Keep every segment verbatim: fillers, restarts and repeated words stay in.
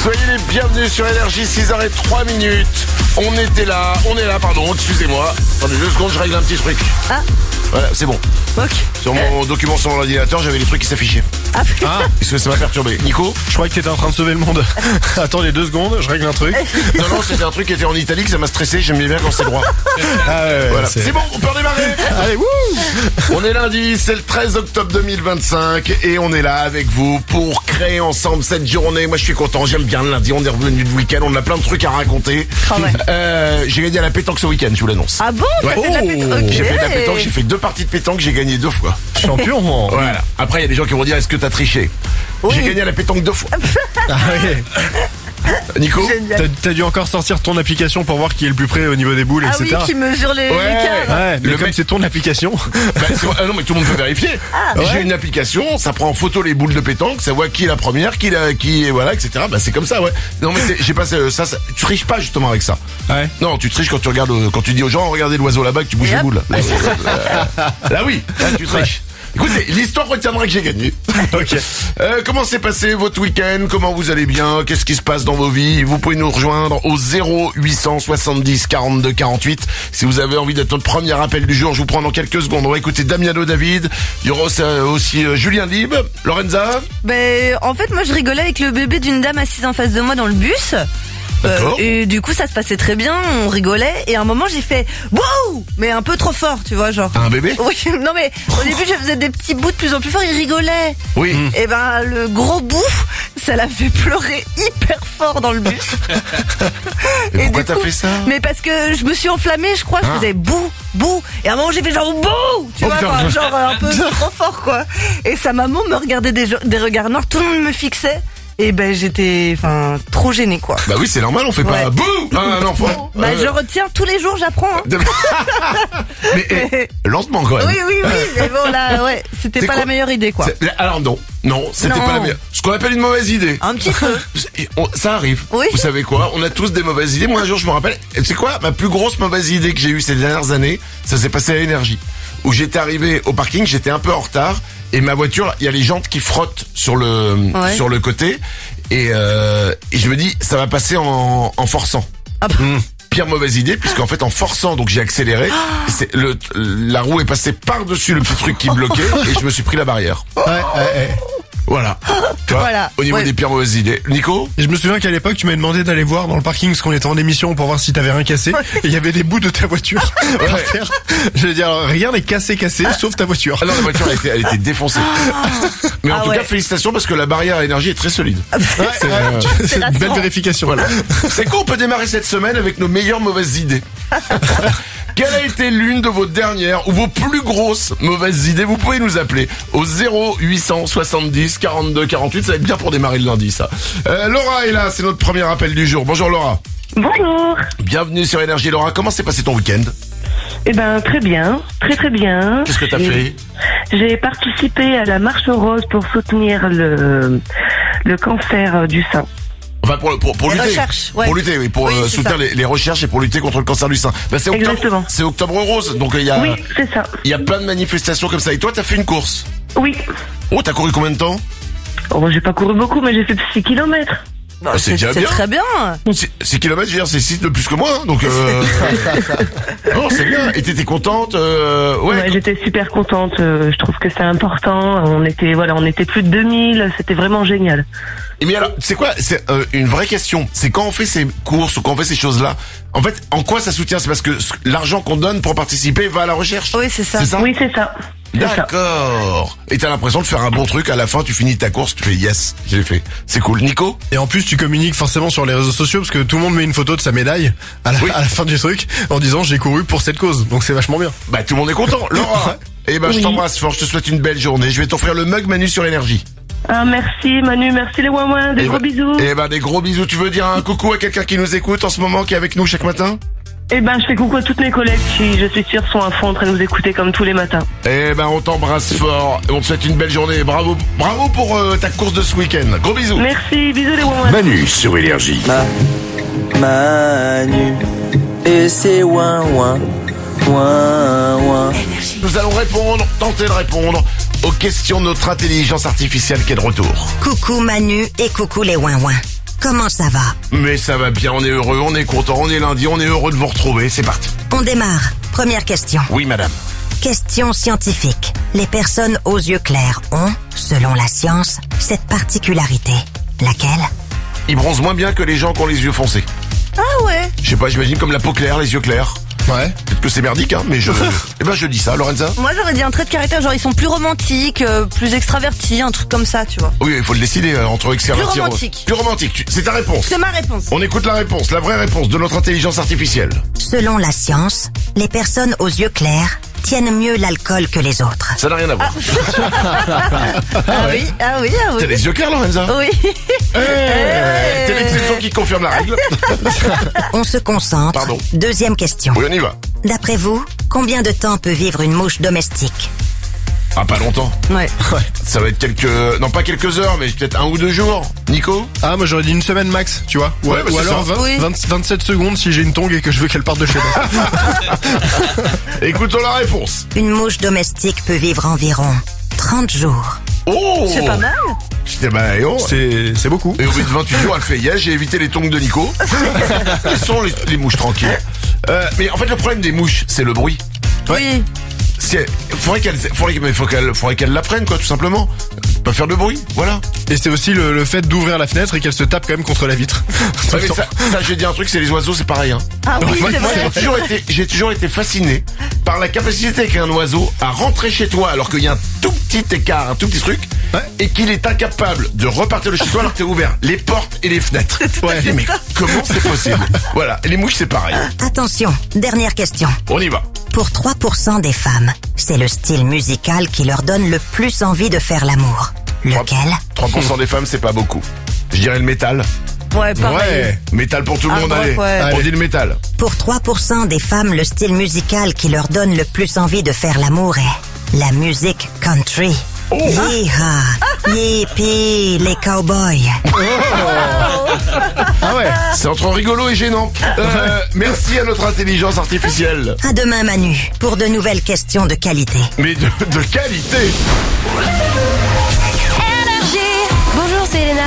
Soyez les bienvenus sur Énergie, six heures zéro trois minutes. On était là, on est là, pardon, excusez-moi. Attendez deux secondes, je règle un petit truc. Ah. Voilà, c'est bon. Ok. Sur mon document sur mon ordinateur, j'avais les trucs qui s'affichaient. Ah, Ah, Parce que ça m'a perturbé. Nico? je croyais que t'étais en train de sauver le monde. Attendez deux secondes, je règle un truc. Non, non, c'était un truc qui était en italique, ça m'a stressé, j'aimais bien quand c'est droit. Ah ouais, ouais, Voilà. c'est- C'est bon, on peut redémarrer. Allez, wouh. On est lundi, c'est le treize octobre deux mille vingt-cinq et on est là avec vous pour créer ensemble cette journée. Moi je suis content, j'aime bien le lundi, on est revenu de week-end, on a plein de trucs à raconter. Ah ouais. Euh, j'ai gagné à la pétanque ce week-end, je vous l'annonce. Ah bon, t'as Ouais. fait de la Oh. pétanque. Ok. J'ai fait de la pétanque, j'ai fait deux parties de pétanque, j'ai gagné deux fois. Champion. Voilà. Après il y a des gens qui vont dire est-ce que t'as triché? Oui. J'ai gagné à la pétanque deux fois. Ah ouais. Nico? Génial. T'as, t'as dû encore sortir ton application pour voir qui est le plus près au niveau des boules, Ah oui, et cetera. qui mesure les, Ouais. les cadres. Ouais, mais Le comme mec- c'est ton application. Bah, c'est- ah non mais tout le monde peut vérifier. J'ai une application, ça prend en photo les boules de pétanque, ça voit qui est la première, qui la, qui est voilà, et cetera. Bah c'est comme ça, ouais. Non mais c'est- j'ai pas ça, ça, ça- tu triches pas justement avec ça. Ouais. Non, tu triches quand tu regardes, euh, quand tu dis aux gens regardez l'oiseau là-bas que tu bouges Et les hop. boules. Là, là, là, oui, là tu triches. Écoutez, l'histoire retiendra que j'ai gagné. Ok. Euh, comment s'est passé votre week-end? Comment vous allez bien? Qu'est-ce qui se passe dans vos vies? Vous pouvez nous rejoindre au zéro huit cent soixante-dix quarante-deux quarante-huit. Si vous avez envie d'être notre premier appel du jour, je vous prends dans quelques secondes. On va écouter Damiano David. Il y aura aussi, euh, aussi euh, Julien Lib. Lorenza. Ben, en fait, moi, je rigolais avec le bébé d'une dame assise en face de moi dans le bus. Euh, D'accord. et du coup, ça se passait très bien, on rigolait. Et à un moment, j'ai fait wow, mais un peu trop fort, tu vois, genre. Un bébé? Oui, non mais au début, je faisais des petits bouts de plus en plus fort, il rigolait. Oui. Et ben, le gros bout, ça l'a fait pleurer hyper fort dans le bus. Et pourquoi du t'as coup- fait ça? Mais parce que je me suis enflammée, je crois, je Ah. faisais bouh, bouh. Et à un moment, j'ai fait genre bouh, tu Oh, vois, putain. enfin, genre euh, un peu trop fort, quoi. Et sa maman me regardait des, jo- des regards noirs, tout le monde me fixait. Et ben, j'étais, enfin, trop gênée, quoi. Bah oui, c'est normal, on fait pas Ouais. bouh à un enfant. Bah, Euh, je retiens tous les jours, j'apprends. Hein. mais eh, lentement quand même. Oui, oui, oui. Mais bon, là, ouais, c'était C'est pas quoi la meilleure idée, quoi. C'est- Alors non, non, c'était Non. pas la meilleure. Ce qu'on appelle une mauvaise idée. Un petit peu. Et on- Ça arrive. Oui. Vous savez quoi? On a tous des mauvaises idées. Moi, un jour, je me rappelle. C'est quoi ma plus grosse mauvaise idée que j'ai eue ces dernières années? Ça s'est passé à Énergie. Où j'étais arrivé au parking, j'étais un peu en retard. Et ma voiture, il y a les jantes qui frottent sur le, Ouais. sur le côté. Et, euh, et je me dis, ça va passer en, en forçant. Ah bah. Mmh. Pire mauvaise idée, puisqu'en fait, en forçant, donc j'ai accéléré. C'est le, la roue est passée par-dessus le petit truc qui bloquait. Et je me suis pris la barrière. Ouais, ouais, ouais. Voilà. Tu vois, Voilà. au niveau Ouais. des pires mauvaises idées. Nico? Et je me souviens qu'à l'époque, tu m'avais demandé d'aller voir dans le parking parce qu'on était en émission pour voir si t'avais rien cassé. Et il y avait des bouts de ta voiture par Ouais. terre. Je veux dire, rien n'est cassé, cassé, sauf ta voiture. Ah non, la voiture, elle était, elle était défoncée. Mais en Ah tout ouais. cas, félicitations parce que la barrière à énergie est très solide. Ouais, C'est, ouais, euh, c'est une belle rassurant. vérification. Voilà. C'est quoi, on peut démarrer cette semaine avec nos meilleures mauvaises idées. Quelle a été l'une de vos dernières ou vos plus grosses mauvaises idées? Vous pouvez nous appeler au zéro huit cent soixante-dix quarante-deux quarante-huit. Ça va être bien pour démarrer le lundi, ça. Euh, Laura est là, c'est notre premier appel du jour. Bonjour Laura. Bonjour. Bienvenue sur Énergie. Laura, comment s'est passé ton week-end? Eh ben très bien, très très bien. Qu'est-ce que t'as J'ai- fait? J'ai participé à la marche rose pour soutenir le le cancer du sein. Enfin, pour, pour, pour Les lutter. recherches, ouais. Pour lutter, oui, pour Oui, euh, c'est soutenir ça. les, les recherches et pour lutter contre le cancer du sein. Bah, c'est octobre, Exactement. c'est octobre rose, donc il y a, Oui, c'est ça. il y a plein de manifestations comme ça. Et toi, t'as fait une course? Oui. Oh, t'as couru combien de temps? Oh, j'ai pas couru beaucoup, mais j'ai fait six kilomètres. Bah, c'est déjà c'est bien. très bien. six kilomètres, je veux dire, c'est six de plus que moi, hein, donc euh... non, c'est bien. Et t'étais contente, euh... ouais. Ouais, j'étais super contente. euh, Je trouve que c'est important. On était voilà, on était plus de deux mille. C'était vraiment génial. Et mais alors, c'est quoi? C'est euh, une vraie question. C'est quand on fait ces courses ou quand on fait ces choses-là. En fait, en quoi ça soutient? C'est parce que ce- l'argent qu'on donne pour participer va à la recherche. Oui, c'est ça. C'est ça? Oui, c'est ça. C'est ça. D'accord. Et t'as l'impression de faire un bon truc. À la fin, tu finis ta course, tu fais yes, je l'ai fait. C'est cool. Nico? Et en plus, tu communiques forcément sur les réseaux sociaux parce que tout le monde met une photo de sa médaille à la, Oui. à la fin du truc en disant j'ai couru pour cette cause. Donc c'est vachement bien. Bah, tout le monde est content. Laura. Eh ben, je Oui. t'embrasse fort. Je te souhaite une belle journée. Je vais t'offrir le mug Manu sur Énergie. Ah, merci Manu, merci les ouin des Eh gros ben- bisous. Eh ben, des gros bisous. Tu veux dire un coucou à quelqu'un qui nous écoute en ce moment, qui est avec nous chaque matin? Eh ben, je fais coucou à toutes mes collègues qui, je suis sûre, sont à fond en train de nous écouter comme tous les matins. Eh ben, on t'embrasse fort. On te souhaite une belle journée. Bravo, bravo pour euh, ta course de ce week-end. Gros bisous. Merci, bisous les ouin Manu sur Énergie. Ma, Manu et c'est ouin ouin ouin ouin. Nous allons répondre, tenter de répondre aux questions de notre intelligence artificielle qui est de retour. Coucou Manu et coucou les ouin-ouin. comment ça va? Mais ça va bien, on est heureux, on est content, on est lundi, on est heureux de vous retrouver, c'est parti. On démarre. Première question. Oui madame. Question scientifique. Les personnes aux yeux clairs ont, selon la science, cette particularité. Laquelle? Ils bronzent moins bien que les gens qui ont les yeux foncés. Ah ouais. Je sais pas, j'imagine comme la peau claire, les yeux clairs. Ouais. Peut-être que c'est merdique, hein, mais je... eh ben je dis ça, Lorenza. Moi j'aurais dit un trait de caractère, genre ils sont plus romantiques, euh, plus extravertis, un truc comme ça, tu vois. Oui, il faut le décider euh, entre extraverti Plus et- romantique. Plus romantique, tu- c'est ta réponse. C'est ma réponse. On écoute la réponse, la vraie réponse de notre intelligence artificielle. Selon la science, les personnes aux yeux clairs tiennent mieux l'alcool que les autres. Ça n'a rien à voir. Ah oui, ah oui, ah T'as oui. les yeux clairs, Lorenza? Oui. Eh, T'es l'exception qui confirme la règle. On se concentre. Pardon. Deuxième question. Oui, on y va. D'après vous, combien de temps peut vivre une mouche domestique? Ah, pas longtemps. Ouais. Ça va être quelques... Non, pas quelques heures, mais peut-être un ou deux jours. Nico? Ah, moi j'aurais dit une semaine max, tu vois. Ou, Ouais, bah, ou c'est alors ça. vingt, Oui. vingt, vingt-sept secondes si j'ai une tongue et que je veux qu'elle parte de chez moi. Écoutons la réponse. Une mouche domestique peut vivre environ trente jours. Oh! C'est pas mal. C'était bah, et oh. C'est, c'est beaucoup. Et au bout de vingt-huit jours, elle fait yes, j'ai évité les tongs de Nico. Laissons les, les mouches tranquilles. Euh, mais en fait, le problème des mouches, c'est le bruit. Oui. C'est, faudrait qu'elle, faudrait, mais faut qu'elle, faudrait qu'elle l'apprenne, quoi, tout simplement. Pas faire de bruit, voilà. Et c'est aussi le, le fait d'ouvrir la fenêtre et qu'elle se tape quand même contre la vitre. Tout Ouais, le mais temps. ça, ça j'ai dit un truc, c'est les oiseaux, c'est pareil, hein. Ah oui, Moi, c'est moi, vrai. j'ai toujours été, j'ai toujours été fasciné par la capacité qu'a un oiseau à rentrer chez toi alors qu'il y a un tout petit écart, un tout petit truc, Ouais. et qu'il est incapable de repartir de chez toi alors que t'as ouvert les portes et les fenêtres. Ouais. Mais comment c'est possible? Voilà. Et les mouches, c'est pareil. Attention, dernière question. On y va. Pour trois pour cent des femmes, c'est le style musical qui leur donne le plus envie de faire l'amour. Lequel? trois pour cent des femmes, c'est pas beaucoup. Je dirais le métal. Ouais, pareil. Ouais. Métal pour tout le Ah, monde, rock, allez. ouais. On dit le métal. Pour trois pour cent des femmes, le style musical qui leur donne le plus envie de faire l'amour est la musique country. Oh. Yeehaw, yippee, les cowboys. Ah ouais. C'est entre rigolo et gênant. Euh, merci à notre intelligence artificielle. À demain Manu, pour de nouvelles questions de qualité. Mais de, de qualité. Bonjour, c'est Elena.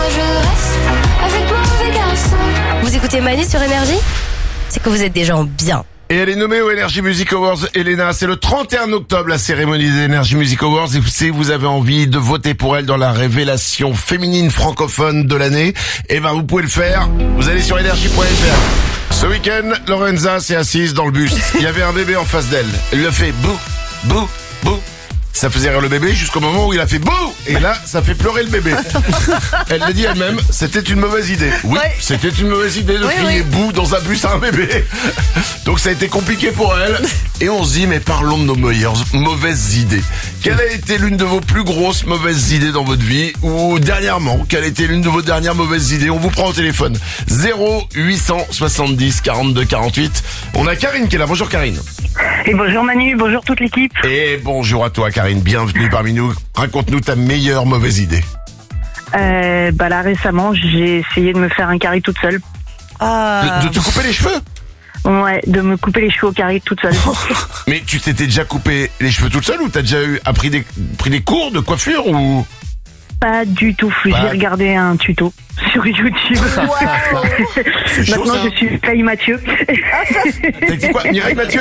Vous écoutez Manu sur Énergie? C'est que vous êtes des gens bien. Et elle est nommée aux Energy Music Awards, Elena. C'est le trente et un octobre, la cérémonie des Energy Music Awards. Et si vous avez envie de voter pour elle dans la révélation féminine francophone de l'année, eh ben, vous pouvez le faire. Vous allez sur énergie point f r. Ce week-end, Lorenza s'est assise dans le bus. Il y avait un bébé en face d'elle. Elle le fait bouh, bouh, bouh. Ça faisait rire le bébé jusqu'au moment où il a fait bouh. Et là, ça fait pleurer le bébé. Elle l'a dit elle-même, c'était une mauvaise idée. Oui, Ouais. c'était une mauvaise idée de Oui, crier oui. bouh dans un bus à un bébé. Donc ça a été compliqué pour elle. Et on se dit, mais parlons de nos meilleures mauvaises idées. Quelle a été l'une de vos plus grosses mauvaises idées dans votre vie? Ou dernièrement, quelle a été l'une de vos dernières mauvaises idées? On vous prend au téléphone. zéro huit cent soixante-dix quarante-deux quarante-huit. On a Karine qui est là. Bonjour Karine. Et bonjour Manu, bonjour toute l'équipe. Et bonjour à toi Karine, bienvenue parmi nous. Raconte-nous ta meilleure mauvaise idée. Euh, bah là récemment, j'ai essayé de me faire un carré toute seule. Ah. De, de te couper les cheveux? Ouais, de me couper les cheveux au carré toute seule. Mais tu t'étais déjà coupé les cheveux toute seule ou t'as déjà eu appris des pris des cours de coiffure ou? Pas du tout. J'ai Bah. regardé un tuto sur YouTube. C'est chaud, Maintenant, ça. je suis Faye Mathieu. T'as dit quoi, Mireille Mathieu?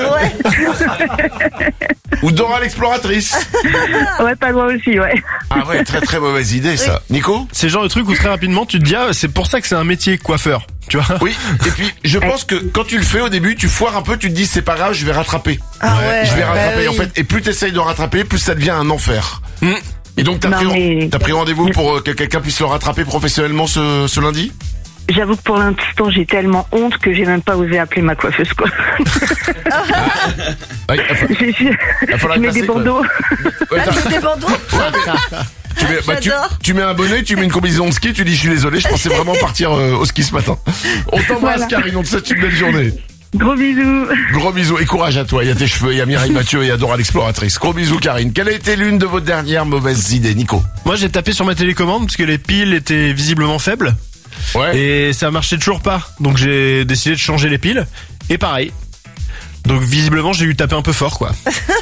Ou Dora l'exploratrice? Ouais, pas loin aussi, ouais. Ah ouais, très très mauvaise idée ça. Nico? C'est le genre de truc où très rapidement tu te dis, ah, c'est pour ça que c'est un métier coiffeur. Tu vois? Oui. Et puis je pense que quand tu le fais au début, tu foires un peu, tu te dis c'est pas grave, je vais rattraper. Ah ouais. Je vais bah rattraper oui. en fait. Et plus t'essayes de rattraper, plus ça devient un enfer. Mm. Et donc t'as Non, pris, mais- t'as pris rendez-vous pour euh, que quelqu'un puisse le rattraper professionnellement ce, ce lundi? J'avoue que pour l'instant, j'ai tellement honte que j'ai même pas osé appeler ma coiffeuse, quoi. Ouais, il fa- J'ai- j'ai- va falloir je mets passer, des quoi. bandeaux. ouais, Ah, t'as- tu mets des bandeaux? tu, mets, bah, tu, J'adore. tu mets un bonnet, tu mets une combinaison de ski, tu dis je suis désolé, je pensais vraiment partir euh, au ski ce matin. On t'embrasse Voilà. Karine, on te souhaite une belle journée. Gros bisous. Gros bisous et courage à toi, il y a tes cheveux, il y a Mireille Mathieu et il y a Dora l'exploratrice. Gros bisous Karine. Quelle a été l'une de vos dernières mauvaises idées, Nico? Moi j'ai tapé sur ma télécommande parce que les piles étaient visiblement faibles. Ouais. Et ça marchait toujours pas. Donc j'ai décidé de changer les piles. Et pareil. Donc visiblement j'ai eu taper un peu fort quoi.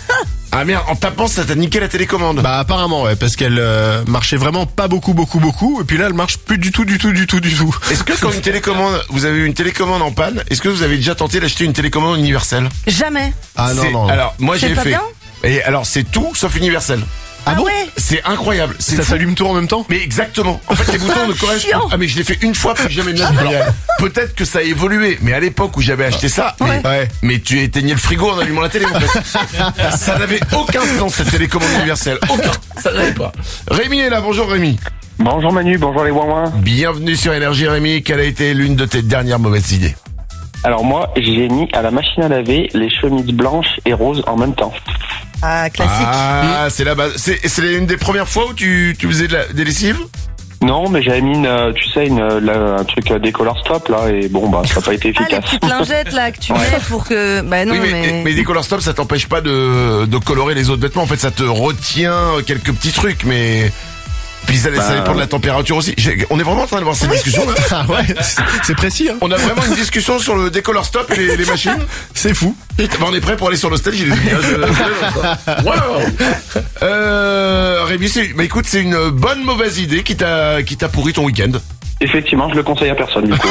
Ah merde, en tapant, ça t'a niqué la télécommande. Bah apparemment ouais, parce qu'elle euh, marchait vraiment pas beaucoup beaucoup beaucoup, et puis là elle marche plus du tout du tout du tout du tout. Est-ce que quand une télécommande, vous avez eu une télécommande en panne, est-ce que vous avez déjà tenté d'acheter une télécommande universelle? Jamais. Ah non C'est- non. Alors moi C'est j'ai pas fait. bien Et alors c'est tout sauf universel. Ah bon? ouais. C'est incroyable. C'est Ça fou. s'allume tout en même temps? Mais exactement. En fait, les boutons ne correspondent. Chiant. Ah mais je l'ai fait une fois, puis jamais de ma vie. Alors, peut-être que ça a évolué, mais à l'époque où j'avais acheté ça, mais, Ouais. Ouais. mais tu éteignais le frigo en allumant la télé en fait. Ça n'avait aucun sens cette télécommande universelle. Aucun. Ça n'avait pas. Rémi est là. Bonjour Rémi. Bonjour Manu, bonjour les ouin-ouin. Bienvenue sur Énergie Rémi. Quelle a été l'une de tes dernières mauvaises idées? Alors moi, j'ai mis à la machine à laver les chemises blanches et roses en même temps. Ah, classique. Ah, c'est la base. C'est, c'est une des premières fois où tu, tu faisais de la, des lessives? Non, mais j'avais mis une, euh, tu sais, une, euh, la- un truc euh, décolore stop là, et bon bah ça n'a pas été Ah, les efficace. petites lingettes là que tu mets pour que. Bah non, Oui, mais, mais. mais des color stop, ça t'empêche pas de, de colorer les autres vêtements. En fait, ça te retient quelques petits trucs, mais puis ça, ça Bah, dépend de la température aussi. J'ai- On est vraiment en train de voir cette discussion là. Ah ouais, c'est- c'est précis hein. On a vraiment une discussion sur le décolor stop et les, les machines. C'est fou. Bah, on est prêt pour aller sur Nostalgie. Les amis, hein, je- Wow. Euh, Rémi, c'est, bah écoute, c'est une bonne mauvaise idée qui t'a, qui t'a pourri ton week-end. Effectivement, je le conseille à personne du coup.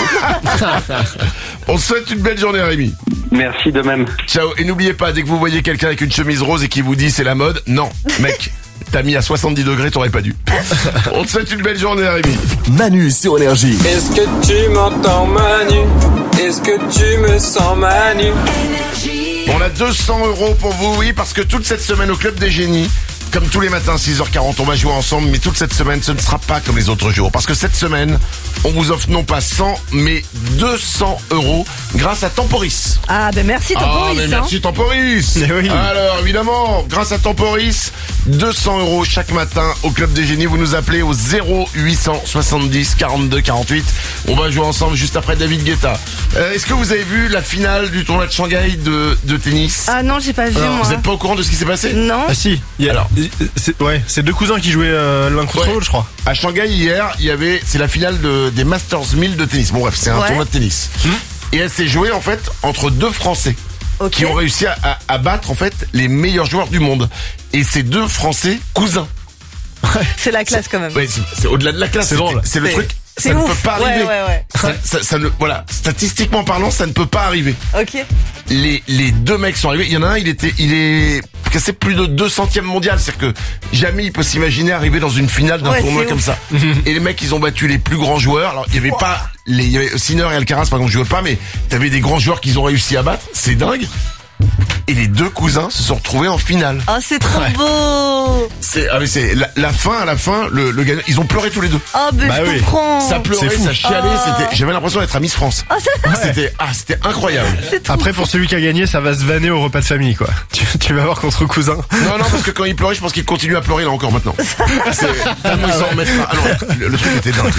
On te souhaite une belle journée, Rémi. Merci de même. Ciao. Et n'oubliez pas, dès que vous voyez quelqu'un avec une chemise rose et qui vous dit c'est la mode, non, mec, t'as mis à soixante-dix degrés, t'aurais pas dû. On te souhaite une belle journée, Rémi. Manu sur Énergie. Est-ce que tu m'entends Manu? Est-ce que tu me sens Manu? On a deux cents euros pour vous, oui, parce que toute cette semaine au Club des Génies, comme tous les matins, six heures quarante, on va jouer ensemble, mais toute cette semaine, ce ne sera pas comme les autres jours. Parce que cette semaine, on vous offre non pas cent, mais deux cents euros grâce à Temporis. Ah, ben merci, Ah, Temporis. mais hein. merci Temporis. Eh oui. Alors, évidemment, grâce à Temporis, deux cents euros chaque matin au Club des Génies. Vous nous appelez au zéro huit cent soixante-dix quarante-deux quarante-huit. On va jouer ensemble juste après David Guetta. Euh, est-ce que vous avez vu la finale du tournoi de Shanghai de, de tennis? Ah non, j'ai pas vu, moi. Vous n'êtes pas au courant de ce qui s'est passé? Non. Ah si, il y a, Alors. c'est, ouais, c'est deux cousins qui jouaient euh, l'un contre Ouais. l'autre, je crois. À Shanghai hier, il y avait, c'est la finale de, des Masters mille de tennis. Bon bref, c'est un Ouais. tournoi de tennis. Et elle s'est jouée en fait entre deux Français Ok. qui ont réussi à, à- à battre en fait les meilleurs joueurs du monde. Et ces deux Français cousins. C'est la classe quand même. Ouais, c'est, c'est au-delà de la classe. C'est drôle. C'est le C'est- truc. c'est Ça ne ouf. peut pas Ouais, arriver. ouais, ouais. Ça, ça- ça ne, voilà, statistiquement parlant, ça ne peut pas arriver. Ok. Les, les deux mecs sont arrivés. Il y en a un, il était, il est cassé plus de deux centièmes mondial. C'est-à-dire que jamais il peut s'imaginer arriver dans une finale d'un Ouais, tournoi c'est comme ouf. ça. Et les mecs, ils ont battu les plus grands joueurs. Alors, il y avait pas les, il y avait Sinner et Alcaraz, par exemple, jouaient pas, mais t'avais des grands joueurs qu'ils ont réussi à battre. C'est dingue. Et les deux cousins se sont retrouvés en finale. Oh, c'est trop beau. C'est, ah mais c'est la, la fin à la fin, le, le gagnant, ils ont pleuré tous les deux. Oh, ben Bah je oui. comprends. Ça pleurait, c'est fou. ça chialait, Oh. c'était, j'avais l'impression d'être à Miss France. Oh, c'est- C'était, ah, c'était incroyable. c'est trop. Après pour celui qui a gagné, ça va se vanner au repas de famille quoi. Tu, tu vas voir contre cousins. Non, non, parce que quand il pleurait, je pense qu'il continue à pleurer là encore maintenant. C'est tellement ils s'en remettent pas. Ah non, le, le truc était dingue.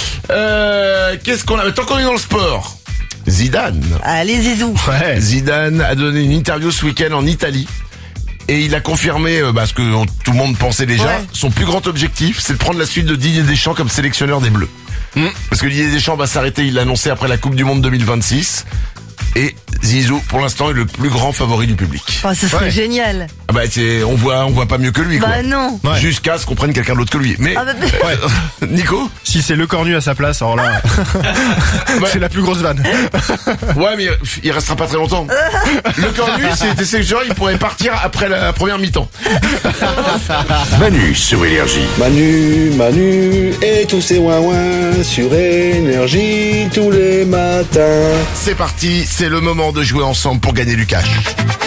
Euh, qu'est-ce qu'on a? Tant qu'on est dans le sport, Zidane. Allez, Zizou. Ouais. Zidane a donné une interview ce week-end en Italie. Et il a confirmé euh, bah, ce que on- tout le monde pensait déjà. Ouais. Son plus grand objectif, c'est de prendre la suite de Didier Deschamps comme sélectionneur des Bleus. Parce que Didier Deschamps va s'arrêter, il l'a annoncé après la Coupe du Monde deux mille vingt-six. Et Zizou, pour l'instant, est le plus grand favori du public. Oh, ce serait Ouais. génial. Ah bah, c'est, on voit, on voit pas mieux que lui, quoi. Bah non. Ouais. Jusqu'à ce qu'on prenne quelqu'un d'autre que lui. Mais, Ah, bah, Ouais. Nico? Si c'est le cornu à sa place, alors là, c'est la plus grosse vanne. Ouais, mais il restera pas très longtemps. Le cornu, s'il était sélectionneur, il pourrait partir après la première mi-temps. Manu sur Énergie. Manu, Manu et tous ces ouin-ouin sur Énergie tous les matins. C'est parti, c'est le moment de jouer ensemble pour gagner du cash.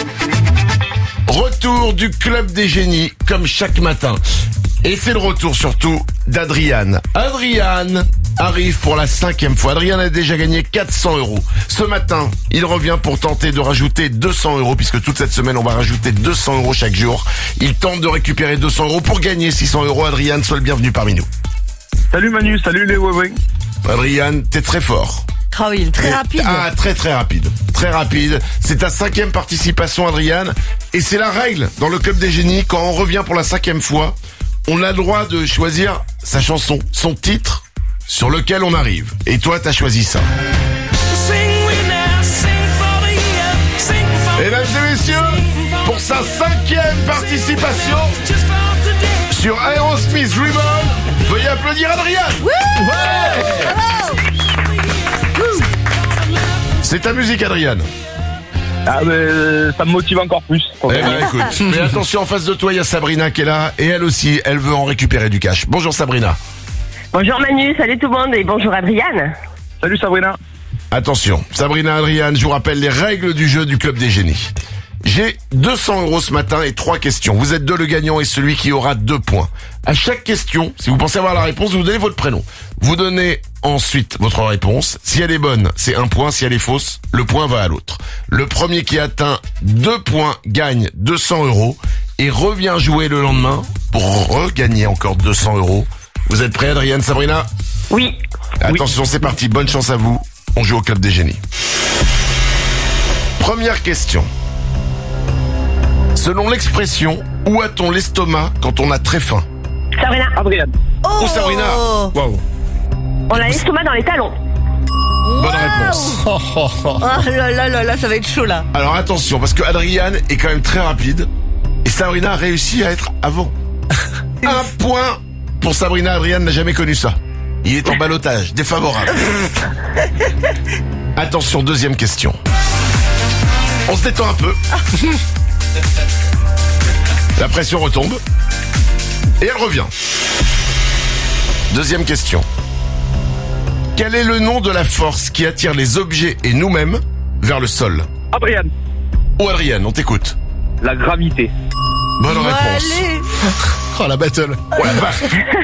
Retour du Club des Génies, comme chaque matin. Et c'est le retour surtout d'Adriane. Adriane arrive pour la cinquième fois. Adriane a déjà gagné quatre cents euros. Ce matin, il revient pour tenter de rajouter deux cents euros, puisque toute cette semaine, on va rajouter deux cents euros chaque jour. Il tente de récupérer deux cents euros pour gagner six cents euros. Adriane, sois le bienvenu parmi nous. Salut Manu, salut les ouin-ouin. Adriane, t'es très fort. Oh oui, très Et- rapide. Ah, très très rapide. Très rapide. C'est ta cinquième participation, Adriane. Et c'est la règle dans le Club des Génies. Quand on revient pour la cinquième fois, on a le droit de choisir sa chanson, son titre sur lequel on arrive. Et toi, t'as choisi ça. Mesdames et messieurs, pour sa cinquième participation sur Aerosmith Reborn. Veuillez applaudir Adrien. Ouais. C'est ta musique, Adrien. Ah mais ça me motive encore plus. Eh ben écoute, mais attention, en face de toi il y a Sabrina qui est là et elle aussi, elle veut en récupérer du cash. Bonjour Sabrina. Bonjour Manu, salut tout le monde et bonjour Adriane. Salut Sabrina. Attention, Sabrina, Adrien, je vous rappelle les règles du jeu du Club des Génies. J'ai deux cents euros ce matin et trois questions. Vous êtes deux le gagnant et celui qui aura deux points. À chaque question, si vous pensez avoir la réponse, vous donnez votre prénom. Vous donnez ensuite votre réponse. Si elle est bonne, c'est un point. Si elle est fausse, le point va à l'autre. Le premier qui atteint deux points gagne deux cents euros et revient jouer le lendemain pour regagner encore deux cents euros. Vous êtes prêts, Adrien, Sabrina? Oui. Attention, oui. C'est parti. Bonne chance à vous. On joue au Club des Génies. Première question. Selon l'expression, où a-t-on l'estomac quand on a très faim? Sabrina. Adrien. Oh, Sabrina. Waouh. On a l'estomac dans les talons. Bonne réponse. Oh là là là là, ça va être chaud là. Alors attention, parce que Adrien est quand même très rapide et Sabrina a réussi à être avant. Un point pour Sabrina. Adrien n'a jamais connu ça. Il est en ballottage, défavorable. Attention, deuxième question. On se détend un peu. La pression retombe. Et elle revient. Deuxième question. Quel est le nom de la force qui attire les objets et nous-mêmes vers le sol? Adrien. Oh Adrien, on t'écoute. La gravité. Bonne réponse. Allez. Oh la battle. Oh la vache.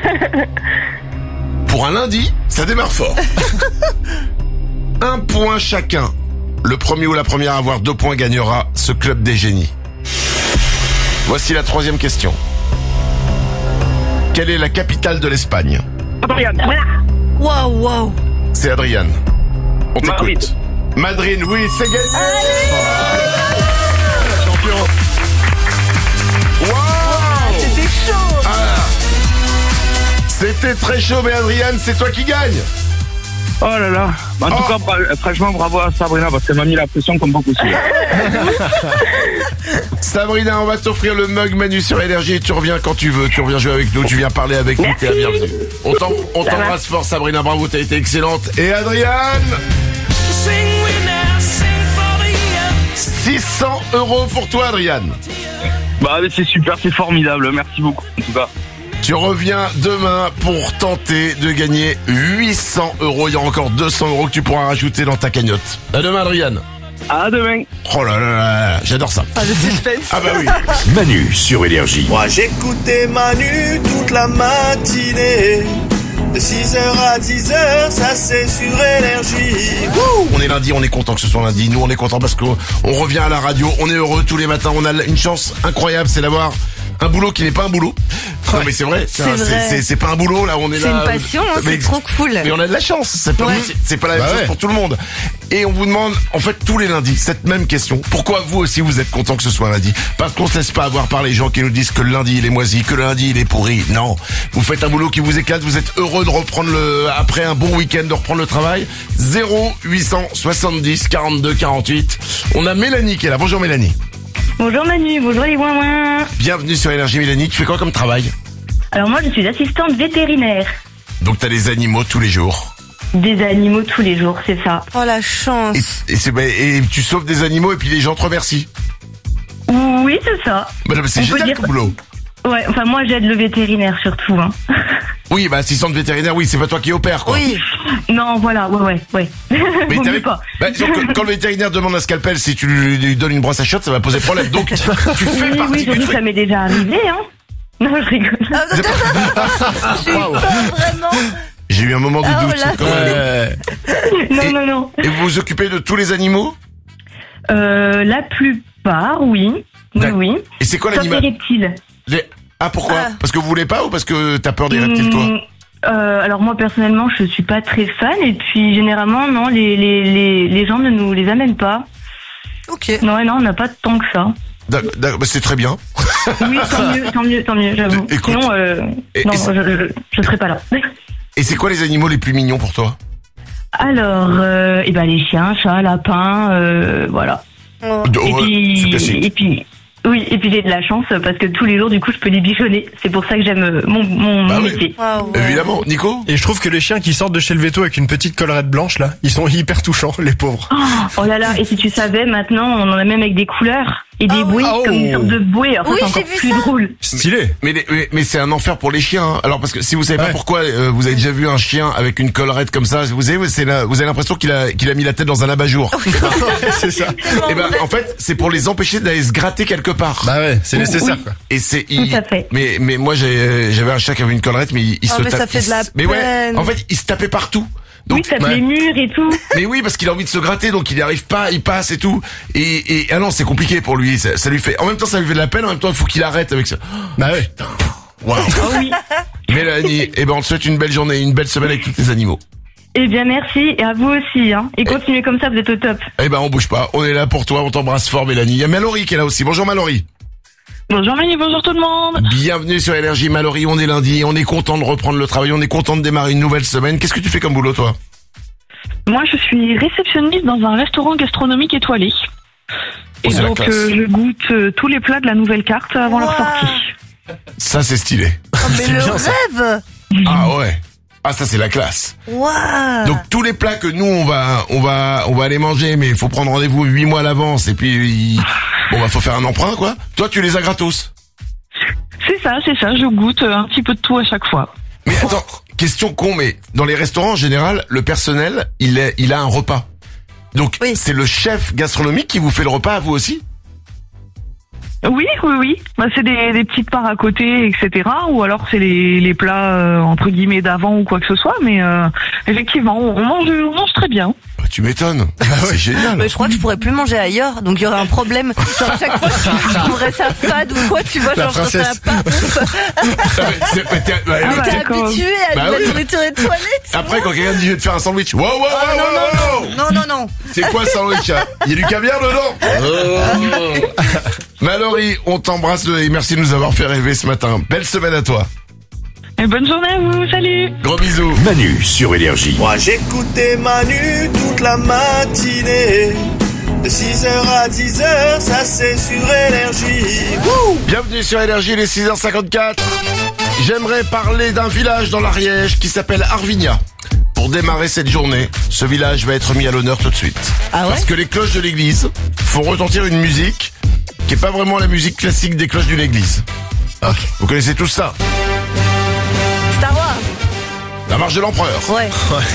Pour un lundi, ça démarre fort. Un point chacun. Le premier ou la première à avoir deux points gagnera ce Club des Génies. Voici la troisième question. Quelle est la capitale de l'Espagne? Adrien. Waouh, waouh. C'est Adrien. On t'écoute. Madrid. Madrid, oui, c'est gagné. Champion. Wow. C'était chaud. Ah. C'était très chaud, mais Adrien, c'est toi qui gagne. Oh là là. En tout Oh. cas, bra- franchement, bravo à Sabrina parce qu'elle m'a mis la pression comme pas possible. Sabrina, on va t'offrir le mug Manu sur Énergie et tu reviens quand tu veux. Tu reviens jouer avec nous, tu viens parler avec nous, t'es la bienvenue. On t'en- on t'embrasse fort, Sabrina, bravo, t'as été excellente. Et Adrien, six cents euros pour toi, Adrien. Bah mais c'est super, c'est formidable. Merci beaucoup en tout cas. Tu reviens demain pour tenter de gagner huit cents euros. Il y a encore deux cents euros que tu pourras rajouter dans ta cagnotte. À demain, Adrien. À demain. Oh là là là, j'adore ça. Ah, le suspense. Ah bah oui. Manu sur Énergie. Moi j'écoutais Manu toute la matinée. De six heures à dix heures, ça c'est sur Énergie. On est lundi, on est content que ce soit lundi. Nous, on est content parce qu'on on revient à la radio. On est heureux tous les matins. On a une chance incroyable, c'est d'avoir un boulot qui n'est pas un boulot. Non mais c'est vrai, c'est, C'est un- vrai. c'est, c'est, c'est pas un boulot là, on est C'est là. une passion, hein, mais, c'est trop cool. Mais on a de la chance, c'est pas, Ouais. c'est, c'est pas la même Bah chose ouais. pour tout le monde. Et on vous demande, en fait, tous les lundis, cette même question. Pourquoi vous aussi vous êtes content que ce soit lundi? Parce qu'on se laisse pas avoir par les gens qui nous disent que le lundi il est moisi, que le lundi il est pourri. Non. Vous faites un boulot qui vous éclate, vous êtes heureux de reprendre le, après un bon week-end, de reprendre le travail. zéro huit cent soixante-dix quarante-deux quarante-huit. On a Mélanie qui est là. Bonjour Mélanie. Bonjour Manu, bonjour les ouin-ouin. Bienvenue sur Énergie Mélanie. Tu fais quoi comme travail? Alors moi je suis assistante vétérinaire. Donc t'as des animaux tous les jours. Des animaux tous les jours, c'est ça. Oh la chance. Et, et, c'est, bah, et tu sauves des animaux et puis les gens te remercient. Oui, c'est ça. Bah, non, mais c'est On peut génial dire- comme boulot. Ouais, enfin moi j'aide le vétérinaire surtout. Hein. Oui, bah assistante vétérinaire, oui, c'est pas toi qui opère quoi. Oui. Non, voilà, ouais, ouais, ouais. Mais Vaut t'avais mieux pas. Bah, disons que quand le vétérinaire demande un scalpel, si tu lui, lui donnes une brosse à chiottes, ça va poser problème. Donc tu fais Oui, partie oui, du surtout truc. ça m'est déjà arrivé, hein. Non, je rigole. J'ai eu peur, vraiment. J'ai eu un moment de Ah, doute. voilà. quand même. Non, Et- non, non. Et vous vous occupez de tous les animaux? Euh, la plupart, oui. Oui, D'ac- oui. Et c'est quoi Sauf les l'animal? reptiles. Les- Ah pourquoi? Ah. Parce que vous voulez pas ou parce que t'as peur des reptiles toi? Hum, euh, alors moi personnellement je suis pas très fan et puis généralement non les les les, les gens ne nous les amènent pas. Ok. Non non on n'a pas tant que ça. D'ac- d'ac- bah, c'est très bien. Oui tant mieux tant mieux tant mieux j'avoue. Écoute. Sinon euh, Et- non et je, c'est- je je serais pas là. Et c'est quoi les animaux les plus mignons pour toi? Alors euh, et ben les chiens chats lapins euh, voilà. Oh. De- Et ouais, puis c'est classique. et puis Oui, et puis j'ai de la chance parce que tous les jours, du coup, je peux les bichonner. C'est pour ça que j'aime euh, mon, mon Bah oui. métier. Ah ouais. Évidemment, Nico. Et je trouve que les chiens qui sortent de chez le veto avec une petite collerette blanche là, ils sont hyper touchants, les pauvres. Oh, oh là là, et si tu savais, maintenant, on en a même avec des couleurs et des Ah bruits, oui. comme une sorte de bouée. Alors Oui, ça, c'est j'ai encore vu plus ça. drôle. Stylé. Mais, les- mais, mais c'est un enfer pour les chiens. Hein. Alors parce que si vous savez pas Ouais. pourquoi, euh, vous avez déjà vu un chien avec une collerette comme ça, vous avez, c'est la- vous avez l'impression qu'il a, qu'il a mis la tête dans un abat-jour. C'est ça. Et ben, en fait, c'est pour les empêcher d'aller se gratter quelque part. Bah ouais, c'est nécessaire Oui. quoi. Et c'est, il- Tout à fait. mais, mais moi, j'ai, j'avais un chien qui avait une collerette, mais il, il Ah, se mais ça tape- fait de la il se- Mais ouais, peine. en fait, il se tapait partout. Oui, Donc, tape ouais. les murs et tout. mais oui, parce qu'il a envie de se gratter, donc il n'y arrive pas, il passe et tout. Et, et ah non, c'est compliqué pour lui. Ça, ça lui fait, en même temps, ça lui fait de la peine. En même temps, il faut qu'il arrête avec ça. Bah ouais. Waouh. Oh oui. Mélanie, eh ben, on te souhaite une belle journée, une belle semaine avec tous tes animaux. Eh bien, merci. Et à vous aussi, hein. Et continuez comme ça, vous êtes au top. Eh ben, on bouge pas. On est là pour toi. On t'embrasse fort, Mélanie. Il y a Mallory qui est là aussi. Bonjour, Mallory. Bonjour Manu, bonjour tout le monde. Bienvenue sur Énergie, Mallory. On est lundi. On est content de reprendre le travail. On est content de démarrer une nouvelle semaine. Qu'est-ce que tu fais comme boulot, toi? Moi, je suis réceptionniste dans un restaurant gastronomique étoilé. Et Oh, c'est la donc, classe. euh, je goûte euh, tous les plats de la nouvelle carte avant leur Wow. sortie. Ça, c'est stylé. Oh, mais C'est le bien, ça. rêve. Ah ouais. Ah, ça, c'est la classe. Waouh. Donc, tous les plats que nous, on va, on va, on va aller manger, mais il faut prendre rendez-vous huit mois à l'avance. Et puis, il... bon, bah, faut faire un emprunt, quoi. Toi, tu les as gratos. C'est ça, c'est ça. Je goûte euh, un petit peu de tout à chaque fois. Mais attends, question con, mais dans les restaurants, en général, le personnel, il est, il a un repas. Donc, Oui. c'est le chef gastronomique qui vous fait le repas à vous aussi? Oui, oui, oui. Bah, c'est des, des petites parts à côté, et cetera. Ou alors c'est les, les plats euh, entre guillemets d'avant ou quoi que ce soit. Mais euh, effectivement, on on mange, on mange très bien. Bah, tu m'étonnes. C'est génial. Mais je crois que je pourrais plus manger ailleurs, donc il y aurait un problème. Genre à chaque fois, je trouverais ça fade ou quoi, tu vois, La genre je serais princesse. pas ouf. Ah, mais c'est- mais t'es- bah, Ah, le- bah, T'es d'accord. habitué à Bah la oui. nourriture étoilée. tu Après, vois. quand quelqu'un dit je vais te faire un sandwich, wow, wow, wow, Ah, non, wow, wow. non, non, non, non. C'est quoi le sandwich? Il y a du caviar dedans? Oh. Mallory, on t'embrasse et merci de nous avoir fait rêver ce matin. Belle semaine à toi. Et bonne journée à vous. Salut. Gros bisous. Manu sur Énergie. Moi j'écoutais Manu toute la matinée. De six heures à dix heures, ça c'est sur Énergie. Bienvenue sur Énergie, il est six heures cinquante-quatre. J'aimerais parler d'un village dans l'Ariège qui s'appelle Arvigna. Pour démarrer cette journée, ce village va être mis à l'honneur tout de suite. Ah ouais? Parce que les cloches de l'église font retentir une musique qui est pas vraiment la musique classique des cloches d'une église. Vous connaissez tous ça? Star Wars. La marche de l'empereur. Ouais.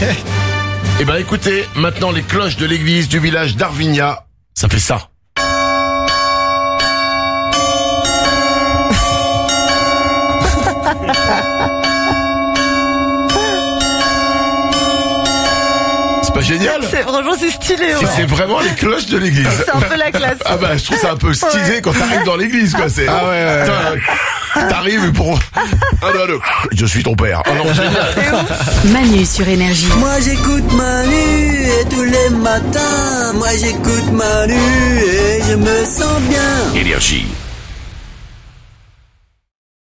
Eh ben écoutez, maintenant les cloches de l'église du village d'Arvigna, ça fait ça. C'est pas génial? C'est, franchement, c'est stylé, Et ouais. c'est vraiment les cloches de l'église. C'est un peu la classe. Ah bah je trouve ça un peu stylé Ouais. quand t'arrives dans l'église quoi. C'est Ah ouais, ouais, Putain, t'arrives pour ah non, non, je suis ton père. Ah non, génial. Manu sur Énergie. Moi j'écoute Manu et tous les matins. Moi j'écoute Manu et je me sens bien. Énergie.